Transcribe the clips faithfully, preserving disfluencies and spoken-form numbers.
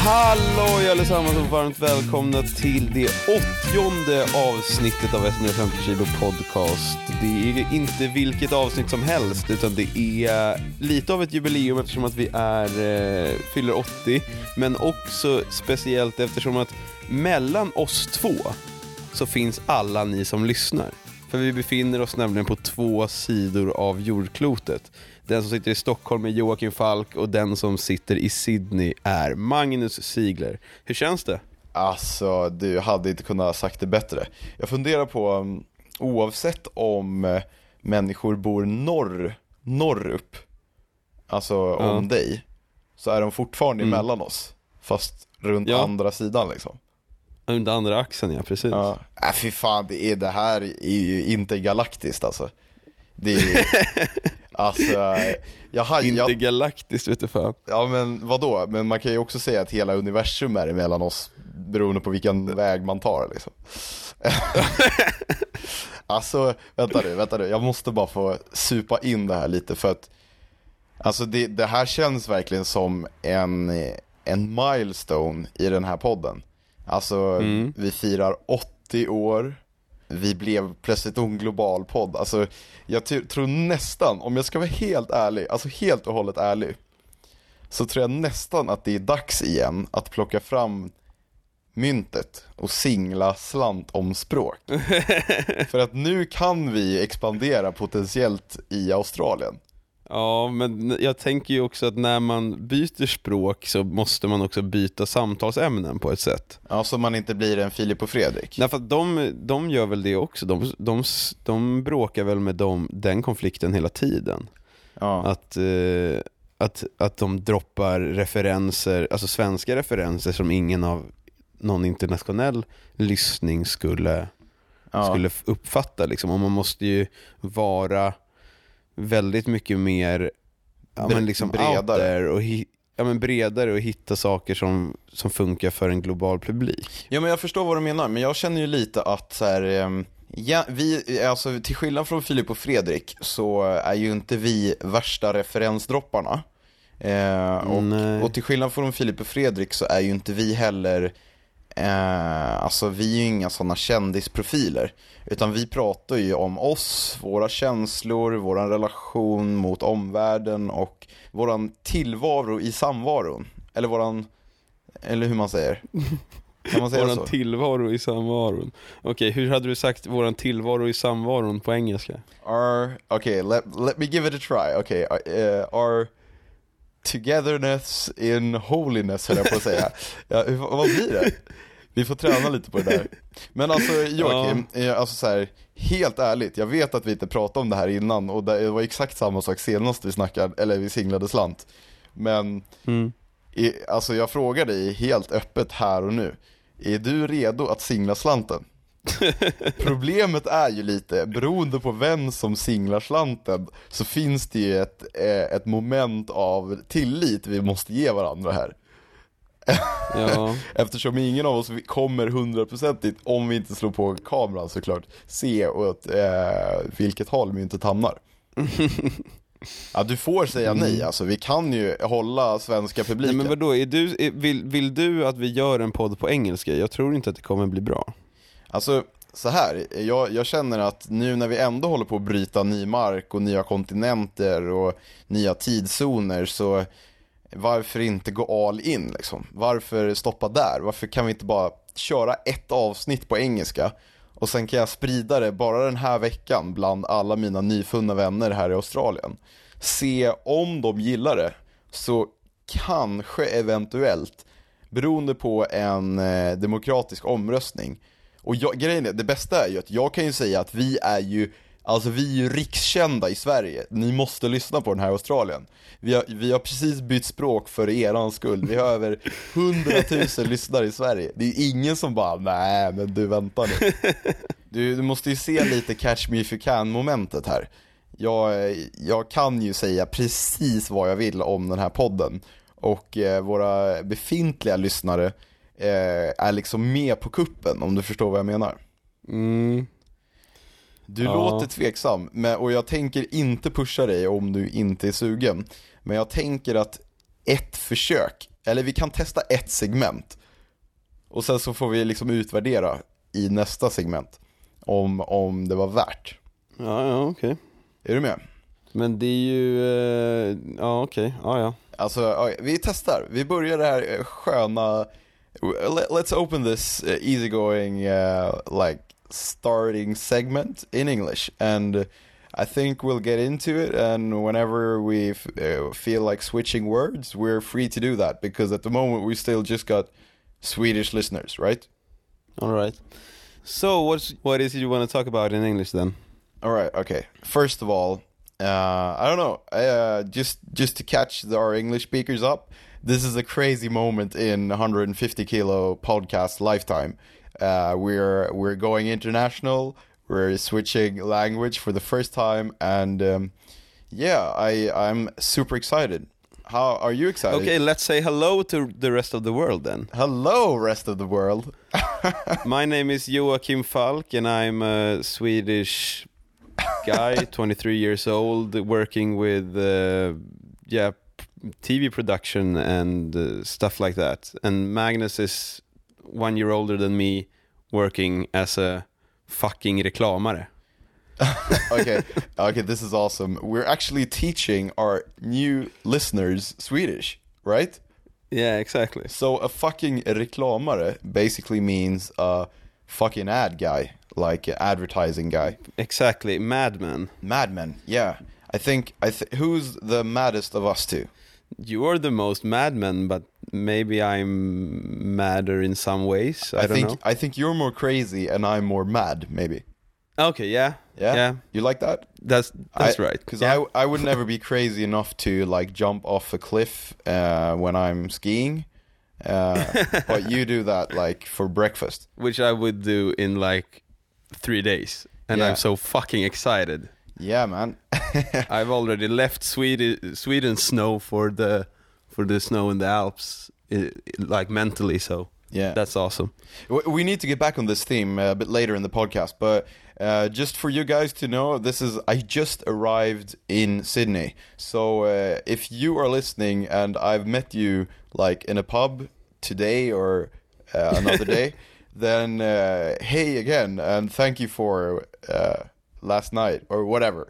Hallå allesammans och varmt välkomna till det åttionde avsnittet av etthundrafemtio kilo podcast. Det är inte vilket avsnitt som helst, utan det är lite av ett jubileum eftersom att vi är eh, fyller åttio. Men också speciellt eftersom att mellan oss två så finns alla ni som lyssnar. För vi befinner oss nämligen på två sidor av jordklotet. Den som sitter i Stockholm är Joakim Falk och den som sitter i Sydney är Magnus Sigler. Hur känns det? Alltså, du hade inte kunnat ha sagt det bättre. Jag funderar på, oavsett om människor bor norr, norr upp, alltså om ja. dig, så är de fortfarande mm. mellan oss. Fast runt ja. andra sidan liksom. Under andra axeln, ja, precis. Ja. Äh, fy fan, det, är, det här är ju intergalaktiskt alltså. Det är alltså, jag har, intergalaktiskt, vet du fan. Ja, men vadå? Men man kan ju också säga att hela universum är emellan oss, beroende på vilken väg man tar liksom. Alltså, vänta nu, vänta nu. Jag måste bara få supa in det här lite, för att alltså det, det här känns verkligen som en, en milestone i den här podden. Alltså, mm. vi firar åttio år. Vi blev plötsligt en global podd. Alltså, jag t- tror nästan, om jag ska vara helt ärlig, alltså helt och hållet ärlig, så tror jag nästan att det är dags igen att plocka fram myntet och singla slant om språk. För att nu kan vi expandera potentiellt i Australien. Ja, men jag tänker ju också att när man byter språk så måste man också byta samtalsämnen på ett sätt. Ja, så man inte blir en Filip och Fredrik. Nej, för att de, de gör väl det också. De, de, de bråkar väl med dem, den konflikten hela tiden. Ja. Att, eh, att, att de droppar referenser, alltså svenska referenser som ingen av någon internationell lyssning skulle, ja. skulle uppfatta. Liksom. Och man måste ju vara väldigt mycket mer ja, men liksom bredare och hi- ja, men bredare och hitta saker som, som funkar för en global publik. Ja, men jag förstår vad du menar, men jag känner ju lite att så här, ja, vi, alltså, till skillnad från Filip och Fredrik så är ju inte vi värsta referensdropparna. Eh, och, och till skillnad från Filip och Fredrik så är ju inte vi heller Eh, alltså vi är ju inga sådana kändisprofiler, utan vi pratar ju om oss, våra känslor, våran relation mot omvärlden och våran tillvaro i samvaron. Eller våran, eller hur man säger. Kan man säga våran så? Tillvaro i samvaron. Okej, okay, hur hade du sagt våran tillvaro i samvaron på engelska? Our, okay, let, let me give it a try. Okay, uh, our togetherness in holiness, höll jag på att säga. Ja, vad blir det? Vi får träna lite på det där. Men alltså Joakim, ja. alltså så här, helt ärligt, jag vet att vi inte pratade om det här innan, och det var exakt samma sak senast vi snackade, eller vi singlade slant. Men mm. i, alltså jag frågar dig helt öppet här och nu, är du redo att singla slanten? Problemet är ju lite, beroende på vem som singlar slanten, så finns det ju ett, ett moment av tillit vi måste ge varandra här. Ja. Eftersom ingen av oss kommer hundraprocentigt, om vi inte slår på kameran såklart, se åt eh, vilket håll myntet hamnar. Ja, du får säga mm. nej, alltså vi kan ju hålla svenska publiken. Nej, men vadå, är du, är, vill, vill du att vi gör en podd på engelska? Jag tror inte att det kommer bli bra. Alltså, så här, jag, jag känner att nu när vi ändå håller på att bryta ny mark och nya kontinenter och nya tidszoner, så varför inte gå all in liksom? Varför stoppa där? Varför kan vi inte bara köra ett avsnitt på engelska och sen kan jag sprida det bara den här veckan bland alla mina nyfunna vänner här i Australien? Se om de gillar det, så kanske eventuellt, beroende på en eh, demokratisk omröstning. Och jag, grejen är, det bästa är ju att jag kan ju säga att vi är ju, alltså vi är ju rikskända i Sverige. Ni måste lyssna på den här Australien. Vi har, vi har precis bytt språk för erans skull. Vi har över hundratusen lyssnare i Sverige. Det är ingen som bara, nej men du väntar nu. Du, du måste ju se lite catch me if you can momentet här. Jag, jag kan ju säga precis vad jag vill om den här podden. Och eh, våra befintliga lyssnare eh, är liksom med på kuppen, om du förstår vad jag menar. Mm. Du ja. låter tveksam, men, och jag tänker inte pusha dig om du inte är sugen. Men jag tänker att ett försök Eller vi kan testa ett segment. Och sen så får vi liksom utvärdera i nästa segment om, om det var värt. Ja, ja, okej. Okay. Är du med? Men det är ju... Uh, ja, okej. Okay. Ja, ja. Alltså, ja, vi testar. Vi börjar det här sköna... Let's open this uh, easygoing uh, like starting segment in English, and I think we'll get into it, and whenever we f- uh, feel like switching words, we're free to do that, because at the moment we still just got Swedish listeners, right? All right. So what's what is it you want to talk about in English then? All right, okay. First of all, uh, I don't know, uh, just just to catch the, our English speakers up, this is a crazy moment in one hundred fifty kilo podcast lifetime. Uh, we're we're going international. We're switching language for the first time, and um, yeah, I I'm super excited. How are you excited? Okay, let's say hello to the rest of the world then. Hello, rest of the world. My name is Joakim Falk, and I'm a Swedish guy, twenty-three years old, working with uh, yeah. T V production and uh, stuff like that. And Magnus is one year older than me, working as a fucking reklamare. okay, okay, this is awesome. We're actually teaching our new listeners Swedish, right? Yeah, exactly. So a fucking reklamare basically means a fucking ad guy, like an advertising guy. Exactly, madman. Madman, yeah. I think I th- who's the maddest of us two? You're the most madman, but maybe I'm madder in some ways. I, I don't think know. I think you're more crazy and I'm more mad, maybe. Okay, yeah, Yeah, yeah. You like that? That's that's I, right. Because yeah. I I would never be crazy enough to like jump off a cliff uh, when I'm skiing, uh, but you do that like for breakfast, which I would do in like three days, and Yeah. I'm so fucking excited. Yeah, man. I've already left Sweden, Sweden's snow for the for the snow in the Alps, i like mentally. So Yeah, that's awesome. We need to get back on this theme a bit later in the podcast, but uh, just for you guys to know, this is I just arrived in Sydney. So uh, if you are listening and I've met you like in a pub today or uh, another day, then uh, hey again, and thank you for uh, last night or whatever.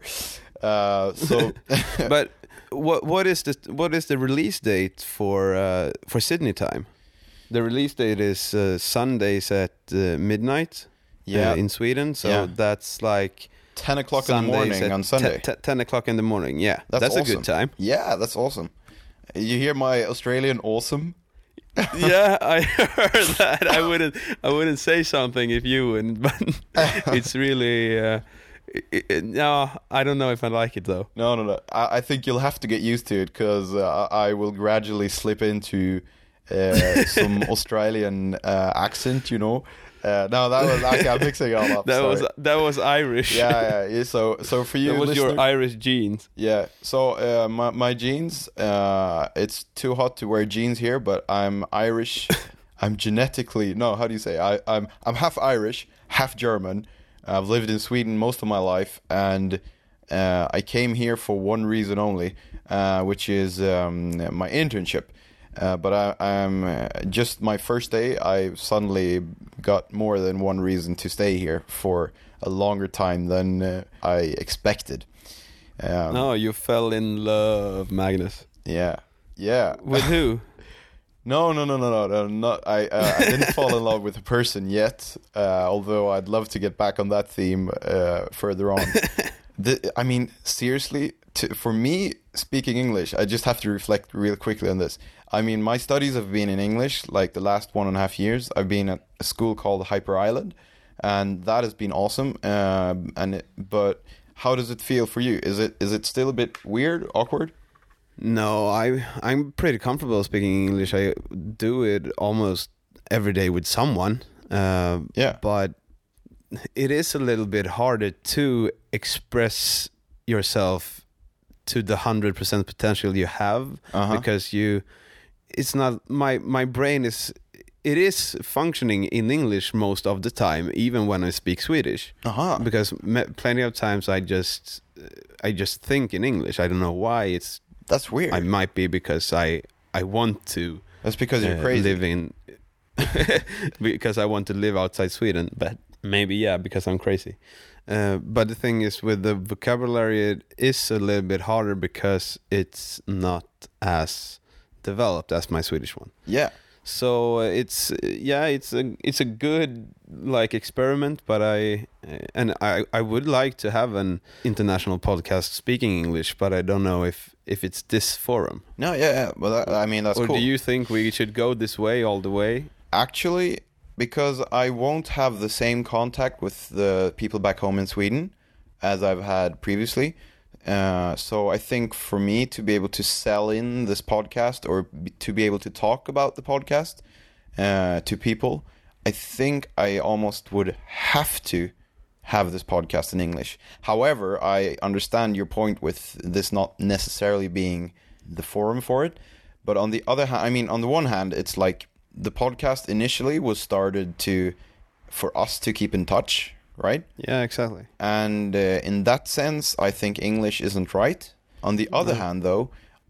Uh, so, but what what is the what is the release date for uh, for Sydney time? The release date is uh, Sundays at uh, midnight. Yeah. Uh, in Sweden, so Yeah. that's like ten o'clock in the morning on Sunday. T- t- ten o'clock in the morning. Yeah, That's, that's awesome. a good time. Yeah, that's awesome. You hear my Australian awesome? Yeah, I heard that. I wouldn't, I wouldn't say something if you wouldn't, but it's really. Uh, it, it, no, I don't know if I like it though. No, no, no. I, I think you'll have to get used to it because uh, I will gradually slip into uh, some Australian uh, accent. You know. Uh, no, that was actually I'm mixing it all up. That sorry. was that was Irish. Yeah, yeah. So, so for you, that was listener, your Irish genes. Yeah. So uh, my my jeans. Uh, it's too hot to wear jeans here, but I'm Irish. I'm genetically no. How do you say? I, I'm I'm half Irish, half German. I've lived in Sweden most of my life, and uh, I came here for one reason only, uh, which is um, my internship. Uh, but I, I'm uh, just my first day. I suddenly got more than one reason to stay here for a longer time than uh, I expected. Um, No, you fell in love, Magnus. Yeah, yeah. With who? No, no, no, no, no, no. Not I. Uh, I didn't fall in love with a person yet. Uh, although I'd love to get back on that theme uh, further on. the, I mean, seriously, to, for me, speaking English, I just have to reflect real quickly on this. I mean, my studies have been in English, like the last one and a half years. I've been at a school called Hyper Island, and that has been awesome. Um, and it, but how does it feel for you? Is it is it still a bit weird, awkward? No, I I'm pretty comfortable speaking English. I do it almost every day with someone. Uh, Yeah. But it is a little bit harder to express yourself to the hundred percent potential you have Uh-huh. because you. It's not my my brain is. It is functioning in English most of the time, even when I speak Swedish. Uh-huh. Because me- plenty of times I just I just think in English. I don't know why. It's That's weird. I might be because I I want to That's because you're uh, crazy. living because I want to live outside Sweden, but maybe yeah, because I'm crazy. Uh, but the thing is, with the vocabulary, it is a little bit harder because it's not as developed as my Swedish one. Yeah. So uh, it's uh, yeah, it's a it's a good like experiment, but I uh, and I I would like to have an international podcast speaking English, but I don't know if if it's this forum. No, yeah, yeah. Well, that, I mean that's or cool. do you think we should go this way all the way? Actually, because I won't have the same contact with the people back home in Sweden as I've had previously. Uh, so I think for me to be able to sell in this podcast or b- to be able to talk about the podcast uh, to people, I think I almost would have to have this podcast in English. However, I understand your point with this not necessarily being the forum for it. But on the other hand, I mean, on the one hand, it's like the podcast initially was started to for us to keep in touch, right? Yeah, exactly. And uh, in that sense, I think English isn't right. On the other No. hand, though,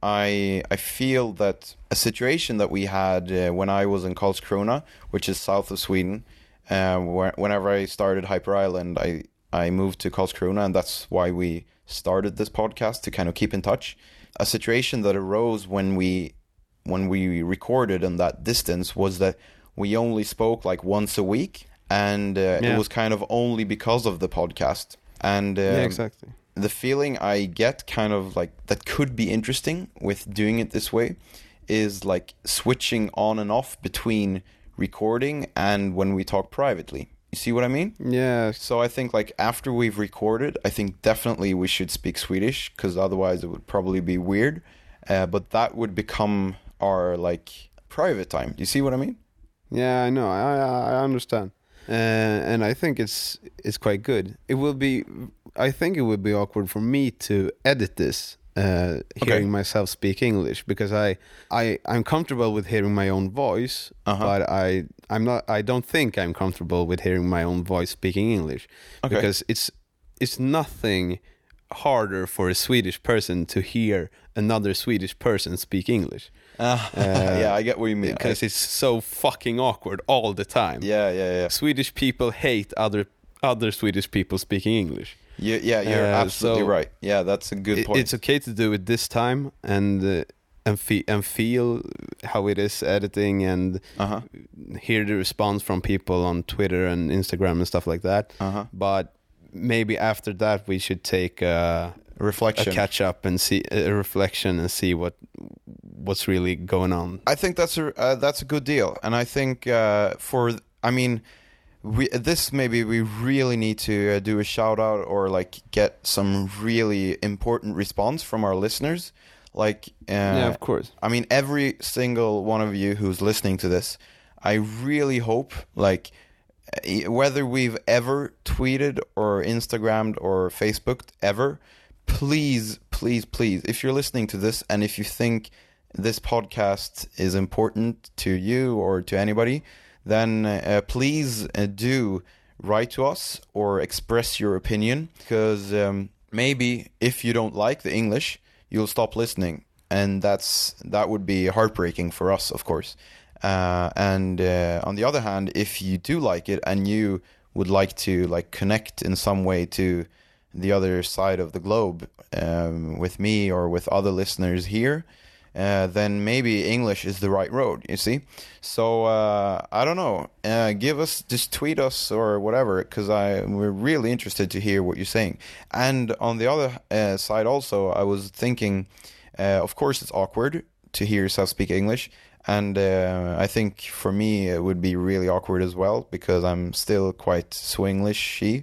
I I feel that a situation that we had uh, when I was in Karlskrona, which is south of Sweden, uh, where, whenever I started Hyper Island, I, I moved to Karlskrona, and that's why we started this podcast, to kind of keep in touch. A situation that arose when we when we recorded in that distance was that we only spoke like once a week. And uh, Yeah. it was kind of only because of the podcast. And um, yeah, exactly. the feeling I get kind of like that could be interesting with doing it this way is like switching on and off between recording and when we talk privately. You see what I mean? Yeah. So I think like after we've recorded, I think definitely we should speak Swedish, because otherwise it would probably be weird. Uh, but that would become our like private time. You see what I mean? Yeah, I know. I I, I understand. Uh, and I think it's it's quite good. It will be, I think it would be awkward for me to edit this, uh, hearing myself speak English, because I I I'm comfortable with hearing my own voice, Uh-huh. but I I'm not. I don't think I'm comfortable with hearing my own voice speaking English, Okay. because it's it's nothing harder for a Swedish person to hear another Swedish person speak English. Uh, yeah, I get what you mean. Because it's so fucking awkward all the time. Yeah, yeah, yeah. Swedish people hate other other Swedish people speaking English. You, yeah, you're Uh, absolutely so right. Yeah, that's a good It, point. it's okay to do it this time and uh, and, fe- and feel how it is editing and Uh-huh. hear the response from people on Twitter and Instagram and stuff like that. Uh-huh. But maybe after that we should take a, a Reflection. catch up and see a reflection and see what what's really going on. I think that's a uh, that's a good deal, and I think uh, for I mean, we this maybe we really need to uh, do a shout out or like get some really important response from our listeners. Like, uh, Yeah, of course. I mean, every single one of you who's listening to this, I really hope like uh, whether we've ever tweeted or Instagrammed or Facebooked ever, please, please, please, if you're listening to this and if you think this podcast is important to you or to anybody, then uh, please uh, do write to us or express your opinion, because um, maybe if you don't like the English, you'll stop listening, and that's that would be heartbreaking for us, of course. Uh, and uh, on the other hand, if you do like it and you would like to like connect in some way to the other side of the globe um, with me or with other listeners here, uh, then maybe English is the right road, you see? So, uh, I don't know. Uh, give us, just tweet us or whatever, because I we're really interested to hear what you're saying. And on the other uh, side also, I was thinking, uh, of course it's awkward to hear yourself speak English. And uh, I think for me it would be really awkward as well, because I'm still quite Swinglish-y,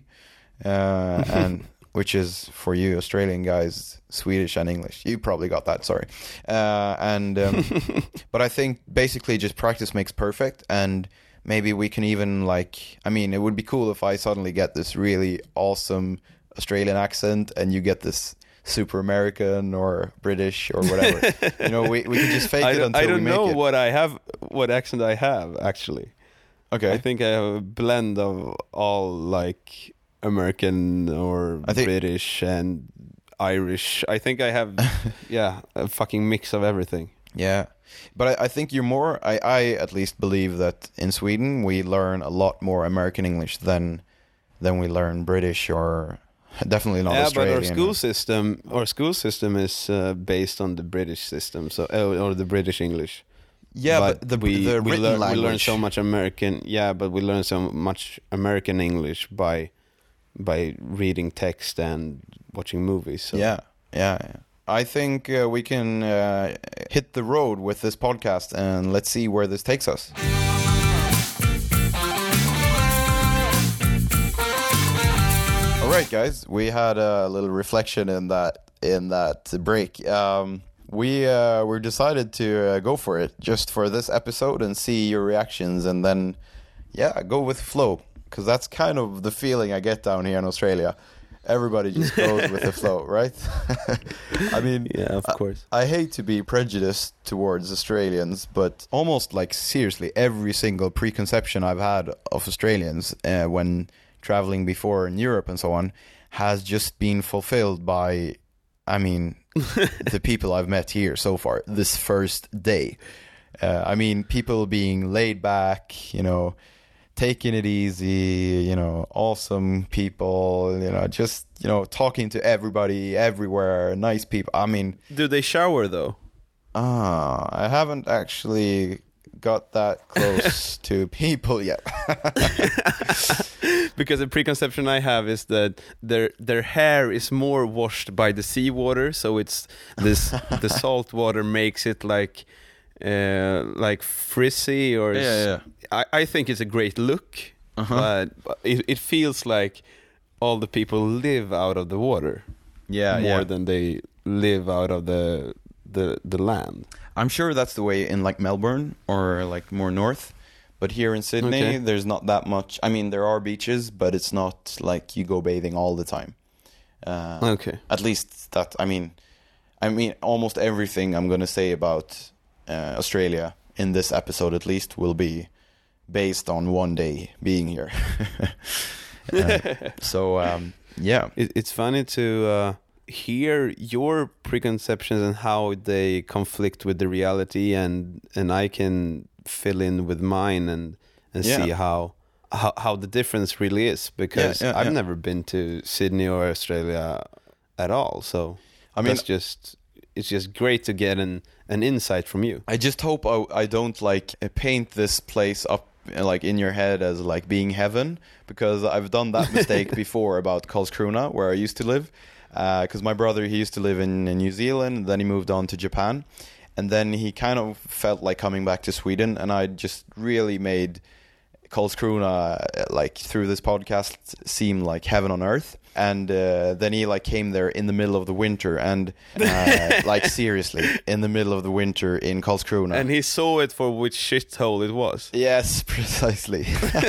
uh, and which is for you Australian guys, Swedish and English. You probably got that, sorry. Uh, and um, but I think basically just practice makes perfect, and maybe we can even like, I mean, it would be cool if I suddenly get this really awesome Australian accent and you get this super American or British or whatever. You know, we we can just fake I it don't, until I don't we make know it. what I have, what accent I have actually. Okay. I think I have a blend of all like American or I think- British and Irish. I think I have, yeah, a fucking mix of everything. Yeah, but I, I think you're more. I, I at least believe that in Sweden we learn a lot more American English than than we learn British or definitely not yeah, Australian. but our school system, our school system is uh, based on the British system, so uh, or the British English. Yeah, but, but the we the we, written learn, language. we learn so much American. Yeah, but we learn so much American English by by reading text and watching movies. So. Yeah, yeah. yeah. I think uh, we can uh, hit the road with this podcast, and let's see where this takes us. All right, guys, we had a little reflection in that in that break. Um, we uh, we decided to uh, go for it just for this episode and see your reactions, and then yeah, go with flow, because that's kind of the feeling I get down here in Australia. Everybody just goes with the flow, right? I mean, yeah, of course. I, I hate to be prejudiced towards Australians, but almost like seriously, every single preconception I've had of Australians uh, when traveling before in Europe and so on has just been fulfilled by, I mean, the people I've met here so far, this first day. Uh, I mean, people being laid back, you know, taking it easy, you know, awesome people, you know, just, you know, talking to everybody, everywhere, nice people. I mean... Do they shower, though? Ah, I haven't actually got that close to people yet. Because the preconception I have is that their their hair is more washed by the seawater, so it's this the salt water makes it like uh, like frizzy or Yeah, yeah. I, I think it's a great look, Uh-huh. but it, it feels like all the people live out of the water Yeah, more yeah. than they live out of the the the land. I'm sure that's the way in like Melbourne or like more north. But here in Sydney, Okay. there's not that much. I mean, there are beaches, but it's not like you go bathing all the time. Uh, Okay. At least that, I mean, I mean, almost everything I'm going to say about uh, Australia in this episode, at least, will be based on one day being here. uh, so, um, yeah. It, it's funny to uh, hear your preconceptions and how they conflict with the reality, and and I can fill in with mine and and Yeah. see how, how how the difference really is, because Yeah, yeah, I've yeah. never been to Sydney or Australia at all, so I mean, that's just it's just great to get an an insight from you. I just hope I, I don't like paint this place up uh, like in your head as like being heaven, because I've done that mistake before about Karlskrona, where I used to live, because uh, my brother, he used to live in, in New Zealand, and then he moved on to Japan, and then he kind of felt like coming back to Sweden, and I just really made Karlskrona, uh, like through this podcast, seem like heaven on earth. And uh, then he like came there in the middle of the winter, and uh, like seriously in the middle of the winter in Karlskrona. And he saw it for which shithole it was. Yes, precisely.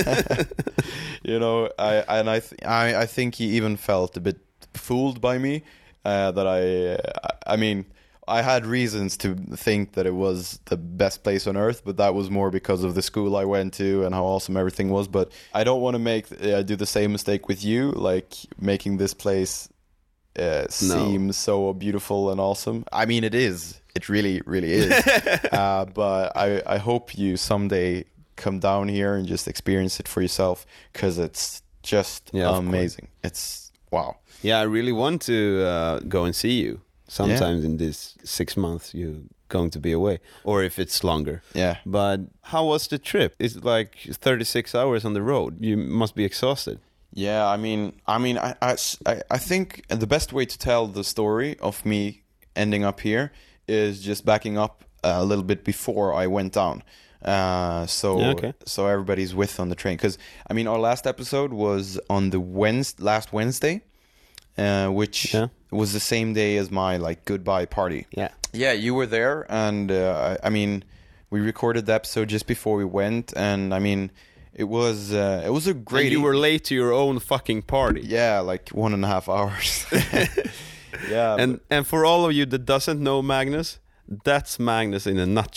You know, I and I, th- I I think he even felt a bit fooled by me. Uh, that I, uh, I mean, I had reasons to think that it was the best place on earth, but that was more because of the school I went to and how awesome everything was. But I don't want to make uh, do the same mistake with you, like making this place uh, seem so beautiful and awesome. I mean, it is. It really, really is. uh, but I, I hope you someday come down here and just experience it for yourself, because it's just Yeah, of amazing. It's wow. Yeah, I really want to uh, go and see you. Sometimes in this six months you're going to be away, or if it's longer. Yeah. But how was the trip? It's like thirty-six hours on the road. You must be exhausted. Yeah, I mean, I mean, I, I, I think the best way to tell the story of me ending up here is just backing up a little bit before I went down. Uh, so, Yeah, okay. so everybody's with on the train. Because I mean, our last episode was on the Wednesday, last Wednesday, uh, which Yeah. was the same day as my like goodbye party. Yeah. Yeah, you were there, and uh, I, I mean, we recorded the episode just before we went, and I mean, it was uh, it was a great. And you were late to your own fucking party. Yeah, like one and a half hours. Yeah, And and for all of you that doesn't know Magnus, that's Magnus in a nutshell.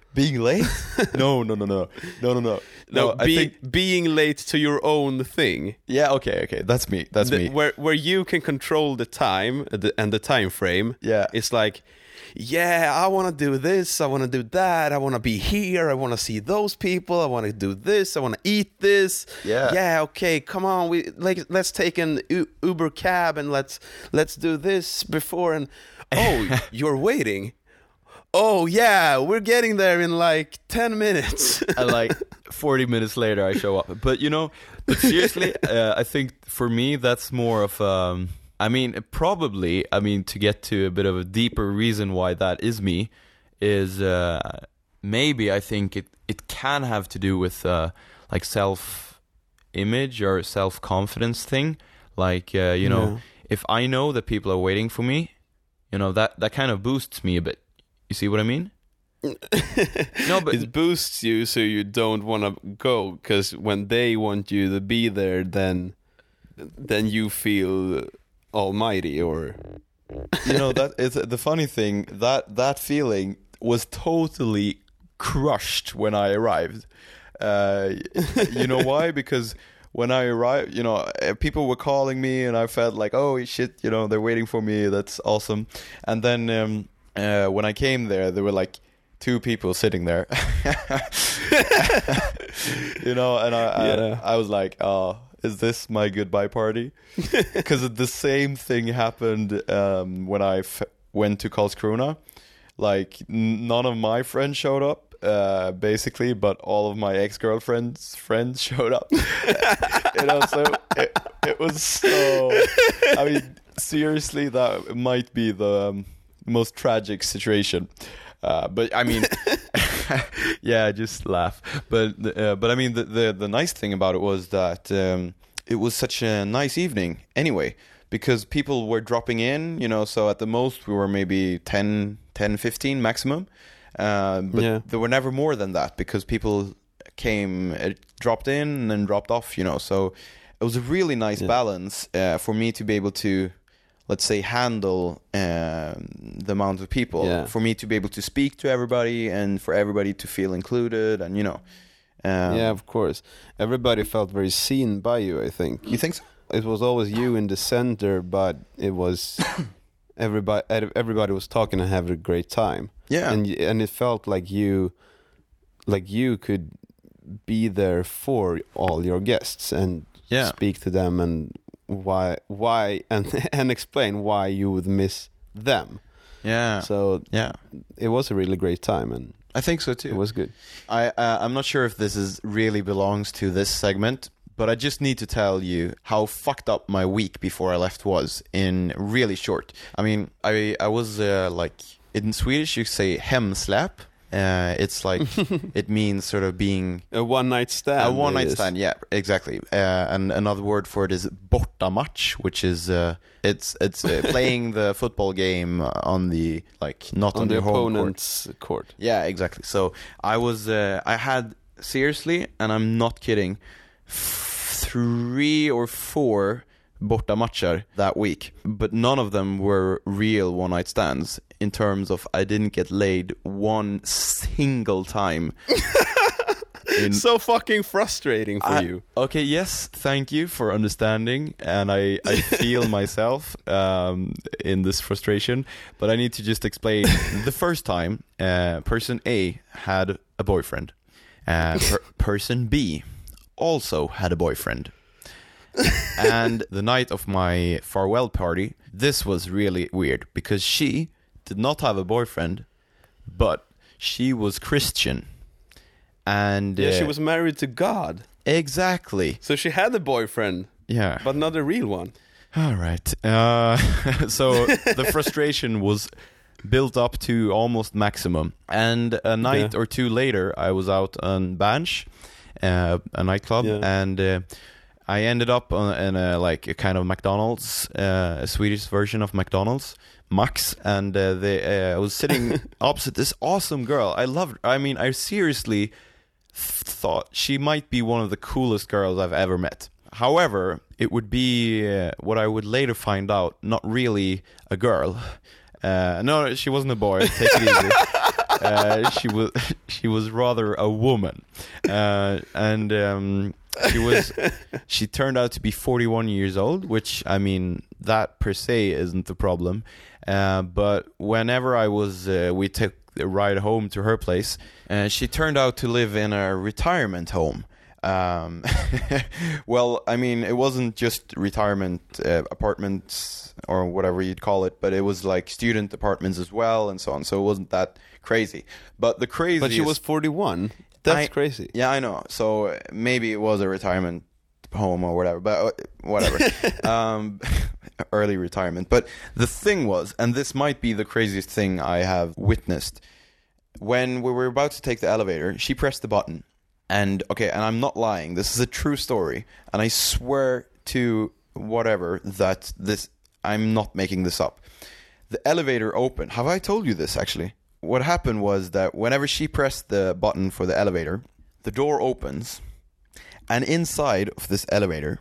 Being late? No, no, no, no, no, no, no. No, I be, think, being late to your own thing. yeah, okay, okay. That's me. That's The- me. Where where you can control the time uh, the, and the time frame. Yeah. It's like, yeah, I want to do this, I want to do that, I want to be here, I want to see those people, I want to do this, I want to eat this. Yeah. Yeah, okay, come on, we like let's take an U- Uber cab and let's let's do this before and oh, you're waiting. Oh yeah, we're getting there in like ten minutes. And like forty minutes later I show up. But you know, but seriously, uh, I think for me that's more of um I mean probably I mean to get to a bit of a deeper reason why that is me is uh maybe I think it it can have to do with uh like self image or self confidence thing, like uh, you know, Yeah. if I know that people are waiting for me, you know, that that kind of boosts me a bit. You see what I mean? No, but It boosts you so you don't want to go, because when they want you to be there, then then you feel almighty, or you know that it's the funny thing that that feeling was totally crushed when I arrived. Uh, you know why? Because when I arrived, you know, people were calling me, and I felt like, oh shit, you know, they're waiting for me. That's awesome. And then um, uh, when I came there, there were like two people sitting there. You know, and I, Yeah. I I was like, oh, is this my goodbye party? Because the same thing happened um, when I f- went to Karlskrona. Like n- none of my friends showed up, uh, basically, but all of my ex-girlfriend's friends showed up. You know, so it, it was so. I mean, seriously, that might be the um, most tragic situation. Uh, but I mean, yeah, just laugh. But uh, but I mean, the, the the nice thing about it was that um, it was such a nice evening anyway, because people were dropping in, you know. So at the most we were maybe ten, ten, fifteen maximum, uh, but Yeah. there were never more than that because people came, uh, dropped in and then dropped off, you know. So it was a really nice Yeah. balance uh, for me to be able to, let's say, handle um, the amount of people, Yeah. for me to be able to speak to everybody and for everybody to feel included, and you know. Um, yeah, of course, everybody felt very seen by you. I think You think so? it was always you in the center, but it was everybody. Everybody was talking and having a great time. Yeah. and y- and it felt like you, like you could be there for all your guests and Yeah. speak to them and why why and and explain why you would miss them. Yeah. So yeah. it was a really great time, and I think so too. it was good. I uh, I'm not sure if this is really belongs to this segment, but I just need to tell you how fucked up my week before I left was in really short. I mean, I I was uh, like, in Swedish you say hemsläp. Uh, it's like it means sort of being A one night stand. a one night is- stand. Yeah, exactly. Uh, and another word for it is bortamatch, which is uh, it's it's uh, playing the football game on the like not on, on the your home court. opponent's court. Yeah, exactly. So I was, uh, I had, seriously, and I'm not kidding, f- three or four bortamatcher that week, but none of them were real one night stands. In terms of, I didn't get laid one single time. in, So fucking frustrating for I- you. Okay, yes, thank you for understanding, and I, I feel myself um, in this frustration, but I need to just explain. The first time, uh, person A had a boyfriend. Uh, per- person B also had a boyfriend. And the night of my farewell party, this was really weird, because she did not have a boyfriend, but she was Christian. And Yeah, she uh, was married to God, exactly. so she had a boyfriend, Yeah. but not a real one. All right. Uh, so the frustration was built up to almost maximum. And a night Yeah. or two later, I was out on Bench, uh, a nightclub, Yeah. and uh, I ended up on, in a, like a kind of McDonald's, uh, a Swedish version of McDonald's, Max, and uh, they, uh, I was sitting opposite this awesome girl. I loved her. I mean, I seriously thought she might be one of the coolest girls I've ever met. However, it would be uh, what I would later find out, not really a girl. Uh, no, she wasn't a boy. Take it easy. uh, she was she was rather a woman, uh, and um, she was she turned out to be forty-one years old, which I mean that per se isn't the problem. Uh, but whenever I was, uh, we took the ride home to her place, uh, she turned out to live in a retirement home. Um, well, I mean, it wasn't just retirement uh, apartments or whatever you'd call it, but it was like student apartments as well and so on. So it wasn't that crazy. But the craziest... But she was forty-one. That's I, crazy. Yeah, I know. So maybe it was a retirement home or whatever, but whatever. um, early retirement. But the thing was, and this might be the craziest thing I have witnessed, when we were about to take the elevator, she pressed the button. And, okay, and I'm not lying. This is a true story. And I swear to whatever that this, I'm not making this up. The elevator opened. Have I told you this, actually? What happened was that whenever she pressed the button for the elevator, the door opens. And inside of this elevator,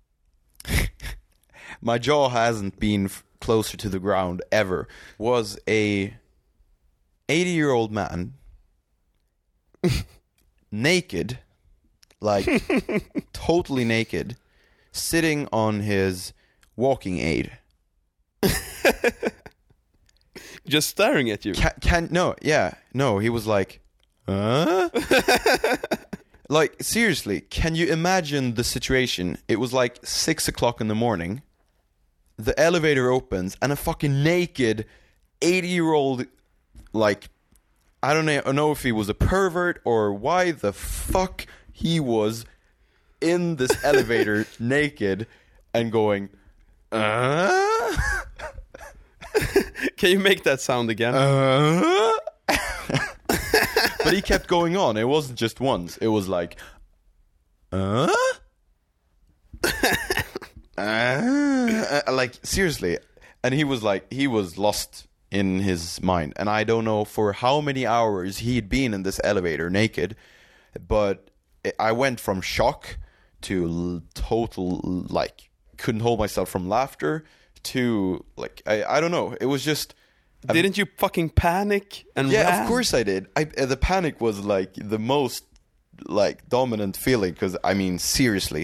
my jaw hasn't been f- closer to the ground ever, was a eighty-year-old man... naked, like totally naked, sitting on his walking aid. Just staring at you. Can, can no, yeah, no. He was like, huh? Like seriously, can you imagine the situation? It was like six o'clock in the morning. The elevator opens, and a fucking naked eighty-year-old, like. I don't know if he was a pervert or why the fuck he was in this elevator naked and going, uh? Can you make that sound again? Uh? But he kept going on. It wasn't just once. It was like, uh? uh? Like, seriously. And he was like, he was lost in his mind, and I don't know for how many hours he'd been in this elevator naked, but I went from shock to total, like, couldn't hold myself from laughter to, like, I, I don't know, it was just... Didn't you fucking panic and yeah, ran? Of course I did. I, the panic was, like, the most, like, dominant feeling, because, I mean, seriously.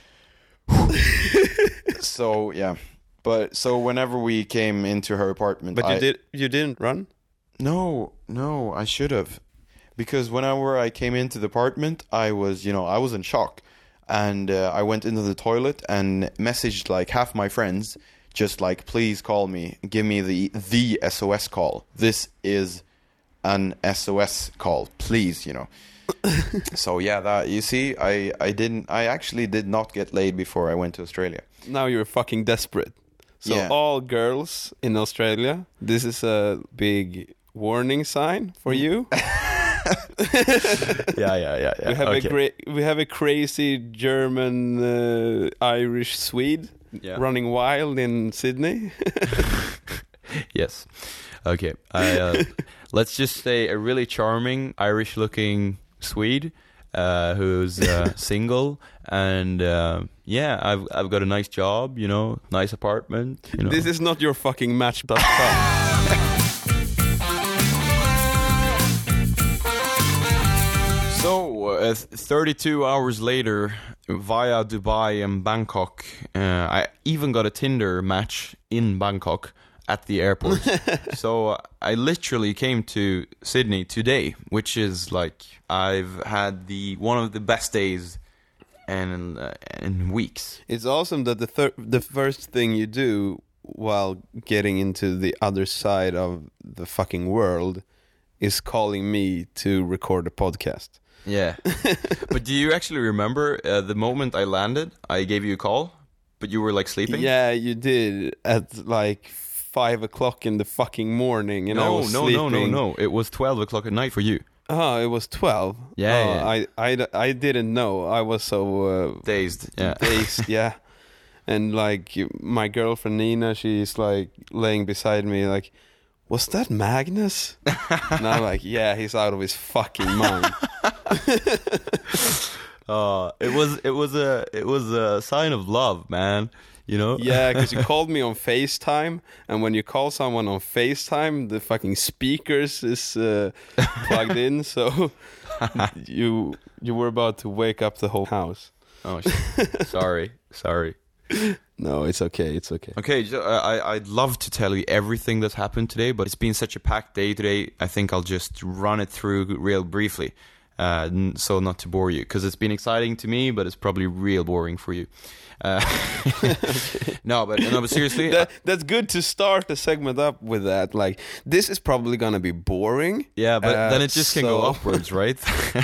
So, yeah. But so whenever we came into her apartment, but you I, did you didn't run? No, no, I should have, because whenever I came into the apartment, I was, you know, I was in shock, and uh, I went into the toilet and messaged like half my friends, just like, please call me, give me the the S O S call. This is an S O S call, please, you know. So yeah, that you see, I I didn't, I actually did not get laid before I went to Australia. Now you're fucking desperate. So yeah. All girls in Australia, this is a big warning sign for you. yeah, yeah, yeah, yeah. We have okay. a great, we have a crazy German, uh, Irish Swede yeah. running wild in Sydney. Yes. Okay. I, uh, let's just say a really charming Irish-looking Swede uh, who's uh, single, and uh, yeah, I've I've got a nice job, you know, nice apartment. You know. This is not your fucking match dot com. So, uh, thirty-two hours later, via Dubai and Bangkok, uh, I even got a Tinder match in Bangkok at the airport. So uh, I literally came to Sydney today, which is like, I've had the one of the best days in uh, in weeks. It's awesome that the thir- the first thing you do while getting into the other side of the fucking world is calling me to record a podcast. Yeah. But do you actually remember uh, the moment I landed? I gave you a call, but you were like sleeping? Yeah, you did, at like five o'clock in the fucking morning, and no, I was no, sleeping. No, no, no, no. It was twelve o'clock at night for you. Oh, it was twelve. Yeah, oh, yeah. I, I, I didn't know. I was so uh, dazed. Yeah, dazed. Yeah, and like my girlfriend Nina, she's like laying beside me, like, was that Magnus? And I'm like, yeah, he's out of his fucking mind. uh, it was, it was a, it was a sign of love, man. you know? Yeah, because you called me on FaceTime, and when you call someone on FaceTime, the fucking speakers is uh, plugged in, so you you were about to wake up the whole house. Oh, sh- sorry, sorry. No, it's okay, it's okay. Okay, so, uh, I, I'd love to tell you everything that's happened today, but it's been such a packed day today, I think I'll just run it through real briefly, uh, so not to bore you, because it's been exciting to me, but it's probably real boring for you. Uh, okay. No, but no, but seriously, that, that's good to start the segment up with that. Like, this is probably gonna be boring. Yeah, but uh, then it just so... can go upwards, right?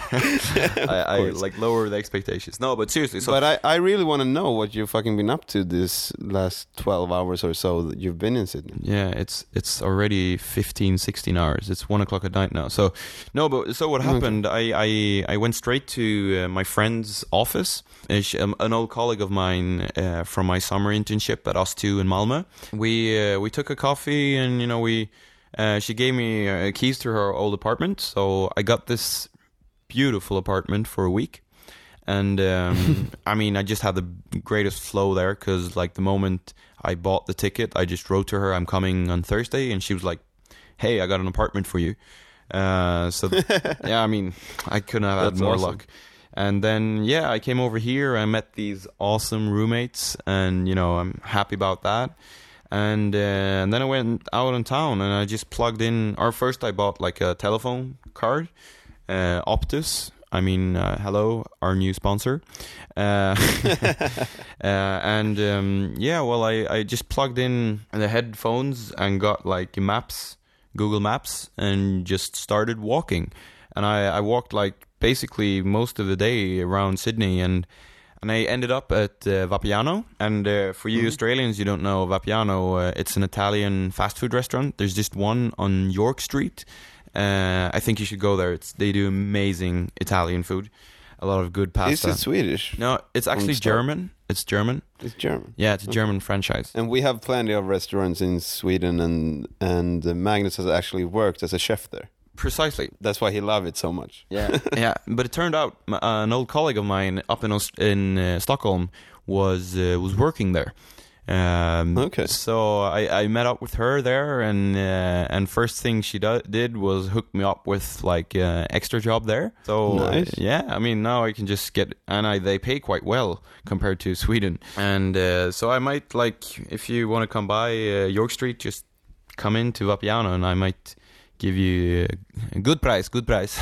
I, I like lower the expectations. No, but seriously. So, but I, I really want to know what you've fucking been up to this last twelve hours or so that you've been in Sydney. Yeah, it's it's already fifteen, sixteen hours. It's one o'clock at night now. So, no, but so what happened? Okay. I, I I went straight to uh, my friend's office. Uh, she, um, an old colleague of mine. Uh, from my summer internship at us two in Malmö, we uh, we took a coffee, and you know we uh, she gave me uh, keys to her old apartment, so I got this beautiful apartment for a week, and um, I mean I just had the greatest flow there, because like the moment I bought the ticket, I just wrote to her, I'm coming on Thursday, and she was like, hey, I got an apartment for you. Uh, so yeah, I mean I couldn't have had That's more awesome. luck. And then, yeah, I came over here, I met these awesome roommates, and, you know, I'm happy about that. And, uh, and then I went out in town, and I just plugged in, or first I bought, like, a telephone card, uh, Optus. I mean, uh, hello, our new sponsor. Uh, uh, and, um, yeah, well, I, I just plugged in the headphones and got, like, maps, Google Maps, and just started walking. And I, I walked, like, basically most of the day around Sydney, and and I ended up at uh, Vapiano. And uh, for you mm-hmm. Australians, you don't know Vapiano, uh, it's an Italian fast food restaurant. There's just one on York Street. Uh, I think you should go there. It's they do amazing Italian food, a lot of good pasta. Is it Swedish? No, it's actually German. It's German. It's German. Yeah, it's a okay. German franchise. And we have plenty of restaurants in Sweden, and and uh, Magnus has actually worked as a chef there. Precisely. That's why he loved it so much. Yeah, yeah. But it turned out uh, an old colleague of mine up in Aust- in uh, Stockholm was uh, was working there. Um, okay. So I, I met up with her there, and uh, and first thing she do- did was hook me up with like an uh, extra job there. So nice. uh, yeah, I mean now I can just get, and I they pay quite well compared to Sweden. And uh, so I might, like, if you want to come by uh, York Street, just come into Vapiano, and I might give you a good price, good price.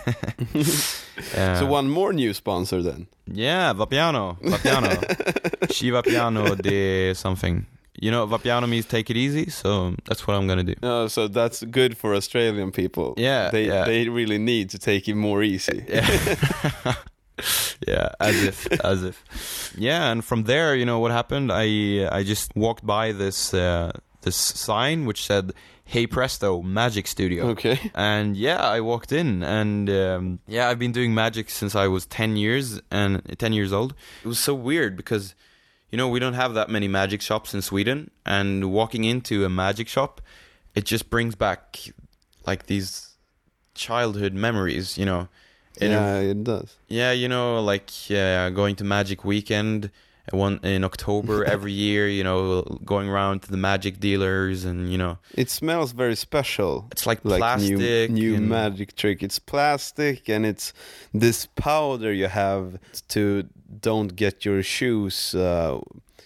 uh, so one more new sponsor then. Yeah, Vapiano, Vapiano. She Vapiano de something. You know, Vapiano means take it easy, so that's what I'm gonna do. Oh, so that's good for Australian people. Yeah, they yeah. they really need to take it more easy. Yeah. Yeah, as if, as if. Yeah, and from there, you know what happened? I I just walked by this uh, this sign which said, "Hey Presto, Magic Studio." Okay. And yeah, I walked in, and um, yeah, I've been doing magic since I was ten years and ten years old. It was so weird because, you know, we don't have that many magic shops in Sweden, and walking into a magic shop, it just brings back like these childhood memories, you know. In yeah, a, it does. Yeah, you know, like uh, going to Magic Weekend one in October every year, you know, going around to the magic dealers, and you know, it smells very special. It's like, like plastic, new, new and magic trick. It's plastic, and it's this powder you have to don't get your shoes uh,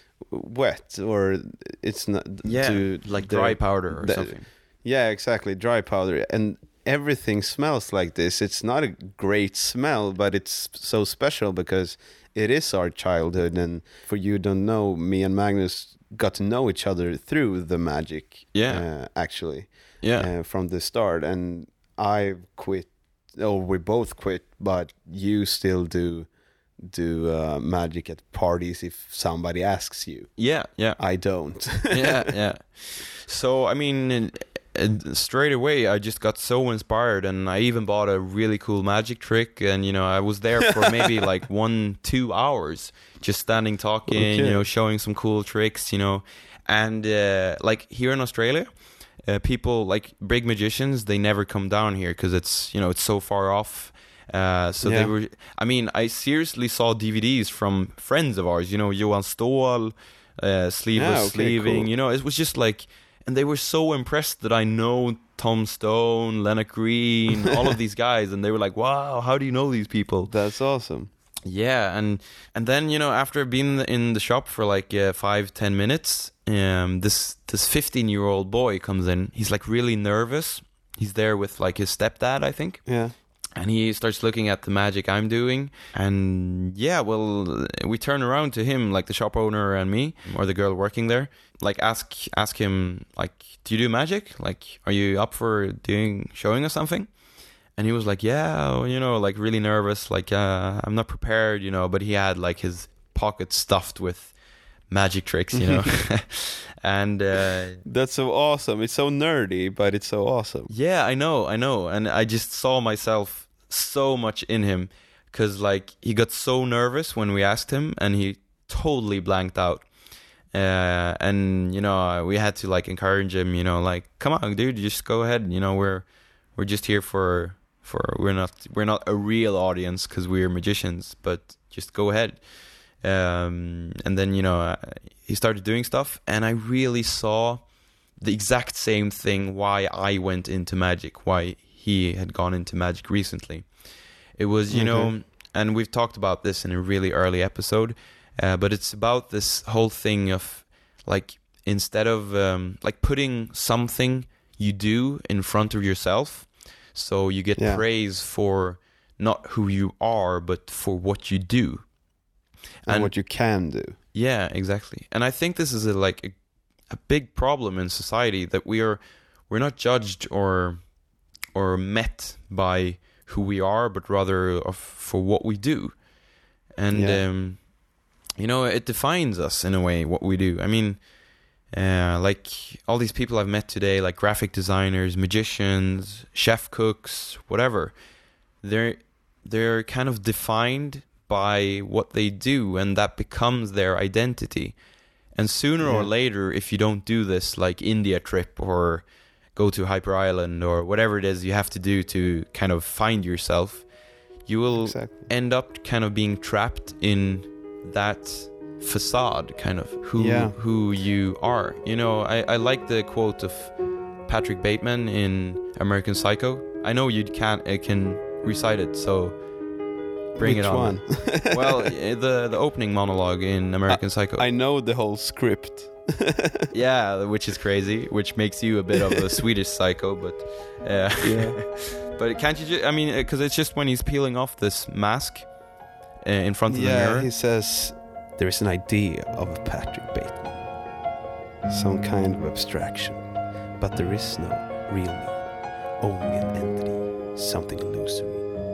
wet, or it's not yeah, to like the, dry powder or the, something. Yeah, exactly, dry powder, and everything smells like this. It's not a great smell, but it's so special because it is our childhood. And for you who don't know, me and Magnus got to know each other through the magic. Yeah, uh, actually, yeah, uh, from the start. And I quit, or we both quit, but you still do do uh, magic at parties if somebody asks you. Yeah, yeah. I don't. yeah, yeah. So I mean, and straight away I just got so inspired, and I even bought a really cool magic trick, and you know, I was there for maybe like one two hours just standing talking, okay. you know, showing some cool tricks, you know. And uh, like here in Australia, uh, people like big magicians, they never come down here because it's, you know, it's so far off. Uh, so yeah. they were, I mean, I seriously saw D V Ds from friends of ours, you know, Johan Ståhl, uh, sleeveless Yeah, okay, sleeving. cool. You know, it was just like, and they were so impressed that I know Tom Stone, Leonard Green, all of these guys, and they were like, "Wow, how do you know these people?" That's awesome. Yeah, and and then you know after being in the shop for like uh, five ten minutes, um, this this fifteen year old boy comes in. He's like really nervous. He's there with like his stepdad, I think. Yeah. And he starts looking at the magic I'm doing. And yeah, well, we turn around to him, like the shop owner and me, or the girl working there, like ask ask him, like, do you do magic? Like, are you up for doing, showing us something? And he was like, yeah, you know, like really nervous, like, uh, I'm not prepared, you know, but he had like his pocket stuffed with magic tricks, you know. And uh, That's so awesome. It's so nerdy, but it's so awesome. yeah, I know, I know. And I just saw myself so much in him because, like, he got so nervous when we asked him and he totally blanked out. Uh, and, you know, we had to, like, encourage him, you know, like, come on, dude, just go ahead. You know, we're we're just here for, for we're not we're not a real audience because we're magicians, but just go ahead. Um, and then, you know, he started doing stuff, and I really saw the exact same thing why I went into magic, why he had gone into magic recently. It was, you Okay. know, and we've talked about this in a really early episode, uh, but it's about this whole thing of, like, instead of, um, like, putting something you do in front of yourself, so you get Yeah. praise for not who you are, but for what you do. And, And- what you can do. Yeah, exactly. And I think this is a, like a, a big problem in society that we are we're not judged or or met by who we are, but rather of for what we do. And Yeah. um, you know, it defines us in a way what we do. I mean, uh, like all these people I've met today, like graphic designers, magicians, chef cooks, whatever. They're they're kind of defined by what they do, and that becomes their identity. And sooner or Yeah. later, if you don't do this, like India trip or go to Hyper Island or whatever it is you have to do to kind of find yourself, you will Exactly. end up kind of being trapped in that facade, kind of who Yeah. who you are. You know, I, I like the quote of Patrick Bateman in American Psycho. I know you can't I can recite it, so bring Which it on. one? Well, eh, the the opening monologue in American Psycho. I know the whole script. Yeah, which is crazy, which makes you a bit of a Swedish psycho, but uh, Yeah. but can't you just, I mean, because it's just when he's peeling off this mask uh, in front of the Yeah, mirror. he says there is an idea of a Patrick Bateman, some kind of abstraction, but there is no real me, only an entity, something illusory.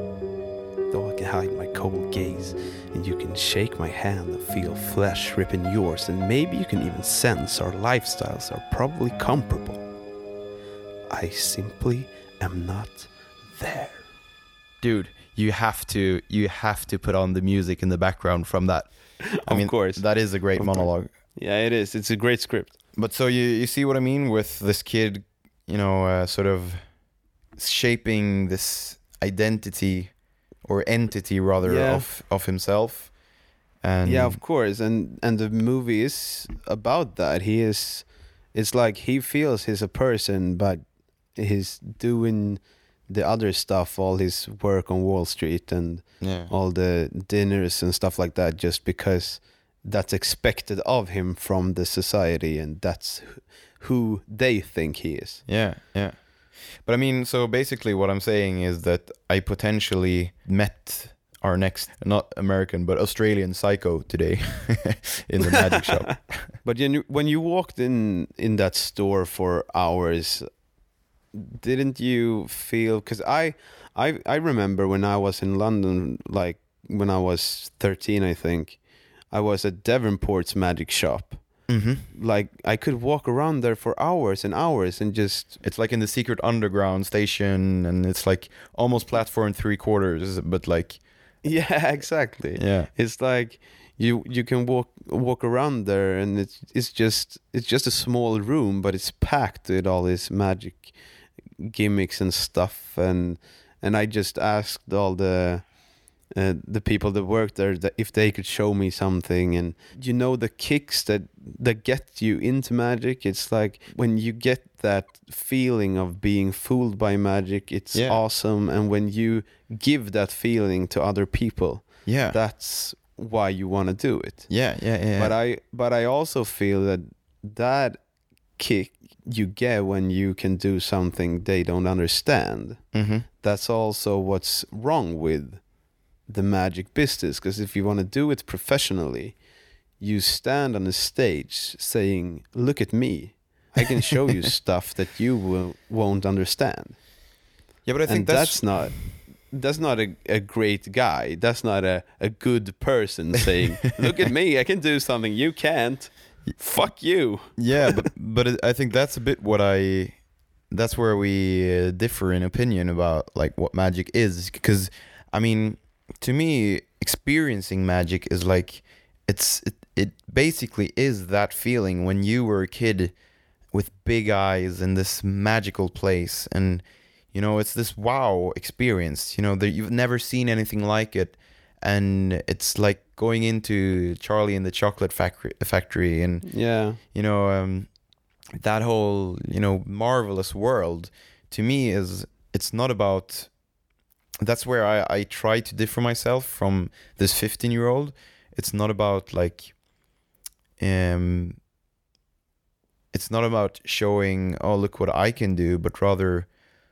Though I can hide my cold gaze, and you can shake my hand and feel flesh ripping yours, and maybe you can even sense our lifestyles are probably comparable. I simply am not there. Dude, you have to you have to put on the music in the background from that. I Of mean, course. that is a great Of course. monologue. Yeah, it is. It's a great script. But so you you see what I mean with this kid, you know, uh, sort of shaping this identity or entity rather Yeah. of of himself. And Yeah, of course, and and the movie is about that. He is, it's like he feels he's a person, but he's doing the other stuff, all his work on Wall Street and yeah. all the dinners and stuff like that, just because that's expected of him from the society, and that's wh- who they think he is. Yeah, yeah. But I mean, so basically what I'm saying is that I potentially met our next, not American, but Australian psycho today in the magic shop. But you, when you walked in in that store for hours, didn't you feel? Because I, I, I remember when I was in London, like when I was thirteen, I think, I was at Devonport's magic shop. Mm-hmm. Like I could walk around there for hours and hours and just It's like in the secret underground station, and it's like almost platform three quarters, but like, yeah, exactly. yeah. It's like you you can walk walk around there, and it's it's just it's just a small room, but it's packed with all this magic gimmicks and stuff. And and I just asked all the uh, the people that work there, that if they could show me something, and you know the kicks that that get you into magic. It's like when you get that feeling of being fooled by magic, it's Yeah. awesome. And when you give that feeling to other people, Yeah. that's why you want to do it. yeah, yeah, yeah. But I but I also feel that that kick you get when you can do something they don't understand, mm-hmm. that's also what's wrong with the magic business. Because if you want to do it professionally, you stand on a stage saying, look at me, I can show you stuff that you will, won't understand. Yeah, but I think And that's, that's not that's not a, a great guy. That's not a, a good person saying, look at me, I can do something you can't. Fuck you. yeah, but but it, I think that's a bit what I. That's where we uh, differ in opinion about like what magic is. Because I mean, to me, experiencing magic is like it's it, it basically is that feeling when you were a kid with big eyes in this magical place, and you know it's this wow experience. You know that you've never seen anything like it. And it's like going into Charlie and the Chocolate Factory, factory and, Yeah. you know, um, that whole, you know, marvelous world to me is, it's not about, that's where I, I try to differ myself from this fifteen year old. It's not about like, um, it's not about showing, oh, look what I can do, but rather,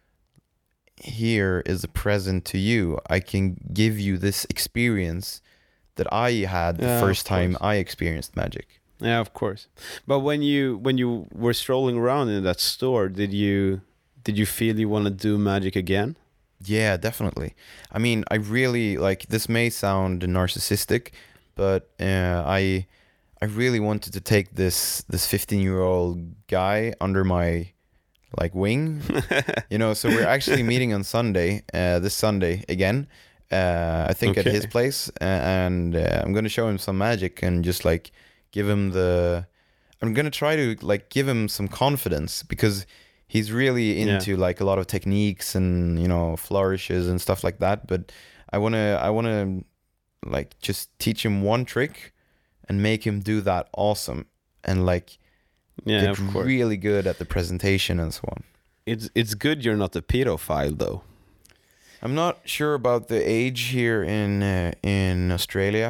here is a present to you. I can give you this experience that I had the Yeah, first of time course. I experienced magic. Yeah, of course. But when you when you were strolling around in that store, did you did you feel you want to do magic again? Yeah, definitely. I mean, I really like, this may sound narcissistic, but uh, I I really wanted to take this this fifteen year old guy under my like wing, you know. So we're actually meeting on Sunday, uh, this Sunday again. Uh, I think Okay. at his place, uh, and uh, I'm gonna show him some magic and just like give him the. I'm gonna try to like give him some confidence because he's really into Yeah. like a lot of techniques and you know flourishes and stuff like that. But I wanna I wanna like just teach him one trick and make him do that awesome and like. Yeah, Get of course. really good at the presentation and so on. It's it's good you're not a pedophile though. I'm not sure about the age here in uh, in Australia.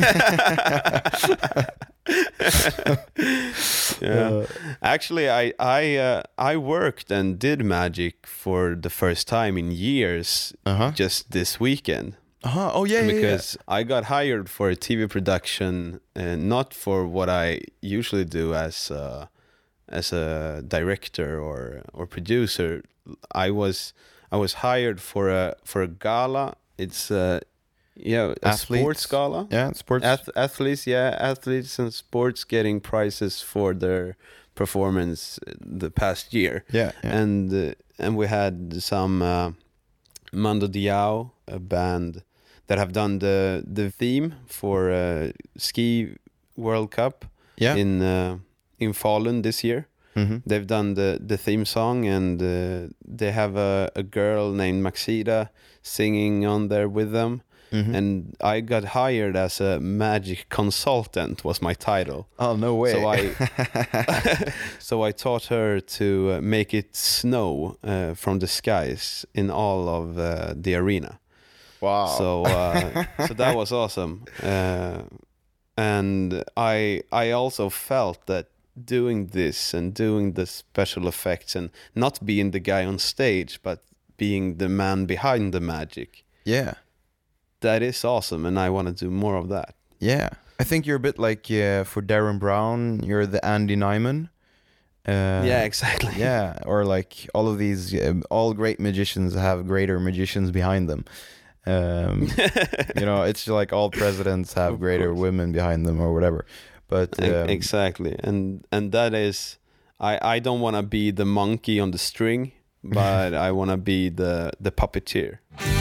Yeah. Uh, Actually, I I uh, I worked and did magic for the first time in years uh-huh. just this weekend. Uh-huh. Oh yeah, yeah, yeah. Because I got hired for a T V production, uh, not for what I usually do as uh, as a director or or producer. I was I was hired for a for a gala. It's uh, yeah, a Athletes. sports gala. Yeah, sports. Ath- athletes, yeah, athletes and sports getting prizes for their performance the past year. yeah, yeah. And uh, and we had some uh, Mando Diao, a band that have done the the theme for uh, ski World Cup yeah. in uh, in Falun this year. mm-hmm. They've done the the theme song, and uh, they have a, a girl named Maxida singing on there with them. Mm-hmm. And I got hired as a magic consultant was my title. Oh no way. So I so I taught her to uh, make it snow uh, from the skies in all of uh, the arena. wow. So uh, so that was awesome. Uh, and I I also felt that doing this and doing the special effects and not being the guy on stage but being the man behind the magic, yeah. that is awesome, and I want to do more of that. Yeah. I think you're a bit like uh, for Darren Brown, you're the Andy Nyman. Uh, Yeah, exactly. Yeah, or like all of these, uh, all great magicians have greater magicians behind them. Um, you know, it's like all presidents have Of greater course. women behind them or whatever. But E- um, exactly, and and that is, I I don't want to be the monkey on the string, but I want to be the the puppeteer.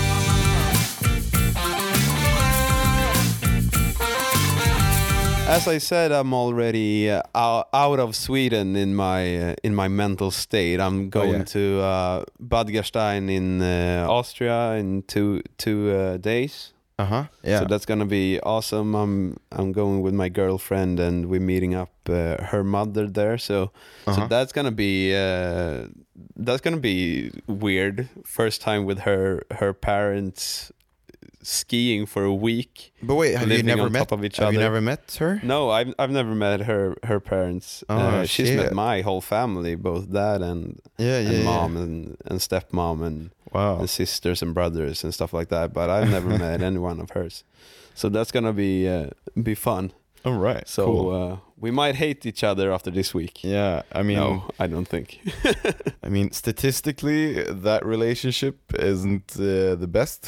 As I said, I'm already uh, ou- out of Sweden in my uh, in my mental state. I'm going yeah. to uh, Bad Gastein in uh, Austria in two two uh, days. Uh-huh. Yeah. So that's gonna be awesome. I'm I'm going with my girlfriend and we're meeting up uh, her mother there. So Uh-huh. so that's gonna be uh, that's gonna be weird. First time with her her parents skiing for a week. But wait, have you living never on met top of each have you other. never met her? No, I've I've never met her her parents. Oh, uh, she's shit. met my whole family, both dad and Yeah, yeah, and yeah. mom and and stepmom and Wow. and sisters and brothers and stuff like that. But I've never met any one of hers. So that's gonna be uh, be fun. All right. So cool. uh, we might hate each other after this week. Yeah, I mean, No, I don't think. I mean, statistically, that relationship isn't uh, the best.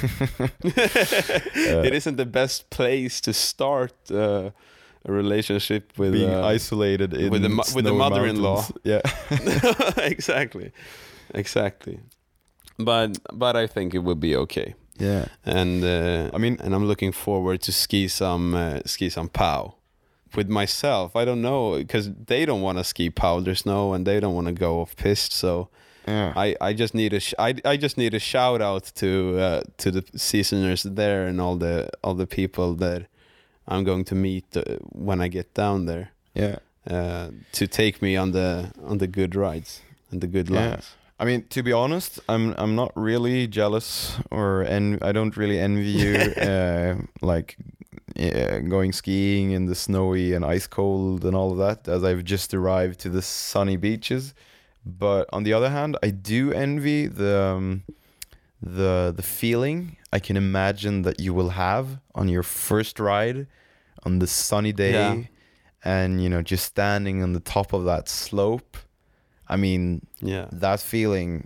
It isn't the best place to start uh, a relationship with Being uh, isolated in with the mo- with the snowy mother-in-law. mountains. Yeah. exactly, exactly. But but I think it will be okay. Yeah. And uh, I mean- and I'm looking forward to ski some uh, ski some POW. With myself, I don't know, because they don't want to ski powder snow and they don't want to go off piste. So Yeah. I, I just need a sh- I, I just need a shout out to uh, to the seasoners there and all the all the people that I'm going to meet uh, when I get down there Yeah. uh, to take me on the on the good rides and the good Yeah. lines. I mean, to be honest, I'm I'm not really jealous, or en- I don't really envy you, uh, like uh, going skiing in the snowy and ice cold and all of that, as I've just arrived to the sunny beaches. But on the other hand, I do envy the um, the the feeling I can imagine that you will have on your first ride on the sunny day, Yeah. and you know, just standing on the top of that slope. I mean, Yeah. that feeling.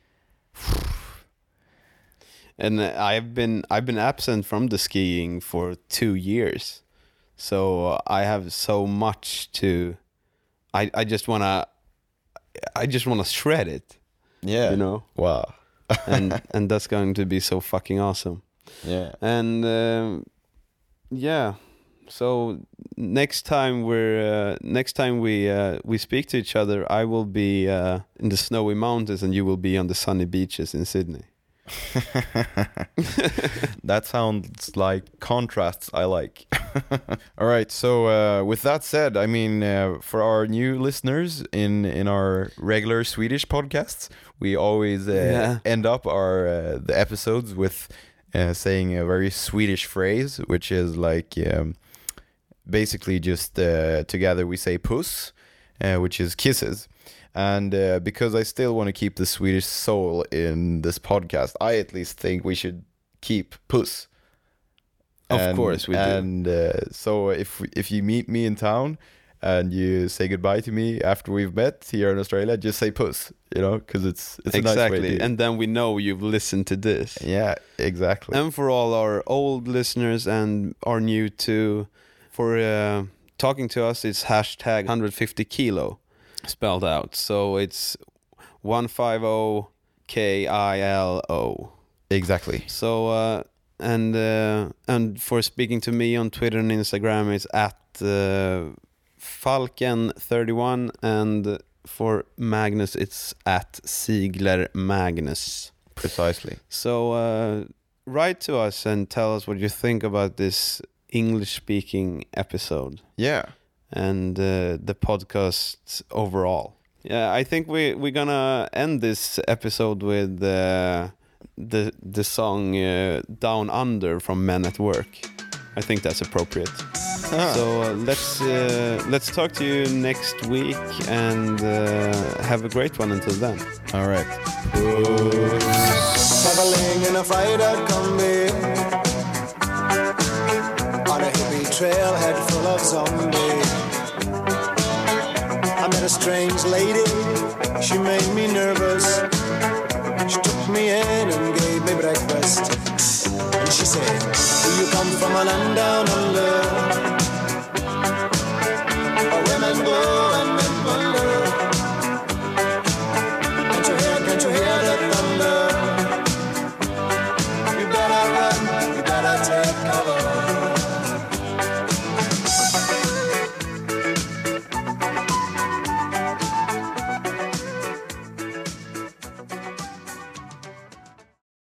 And uh, I've been I've been absent from the skiing for two years, so I have so much to. I I just wanna, I just wanna shred it, Yeah. you know, Wow. and and that's going to be so fucking awesome. Yeah. And um, yeah, so next time we're uh, next time we uh, we speak to each other, I will be uh, in the snowy mountains and you will be on the sunny beaches in Sydney. That sounds like contrasts I like. All right, so uh, with that said, I mean, uh, for our new listeners in in our regular Swedish podcasts, we always uh, Yeah. end up our uh, the episodes with uh, saying a very Swedish phrase, which is like um, basically just uh, together we say puss, uh, which is kisses. And uh, because I still want to keep the Swedish soul in this podcast, I at least think we should keep puss. Of And- course we do. And uh, so if if you meet me in town and you say goodbye to me after we've met here in Australia, just say puss, you know, because it's it's a nice way Exactly, to. and then we know you've listened to this. Yeah, exactly. And for all our old listeners and our new too, for uh, talking to us, it's hashtag one hundred fifty kilo spelled out. So it's one fifty K I L O. Exactly. So uh, and uh, and for speaking to me on Twitter and Instagram, it's at uh, Falken thirty-one, and for Magnus, it's at Ziegler Magnus. Precisely. So uh, write to us and tell us what you think about this English-speaking episode Yeah. and uh, the podcast overall. Yeah, I think we we're gonna end this episode with uh, the the song uh, "Down Under" from Men at Work. I think that's appropriate. So uh, let's uh, let's talk to you next week and uh, have a great one until then. All right. Traveling in a fried-out combi on a hippie trailhead full of zombies. I met a strange lady, she made me nervous. She took me in and gave me breakfast. And she said, do you come from a land down under?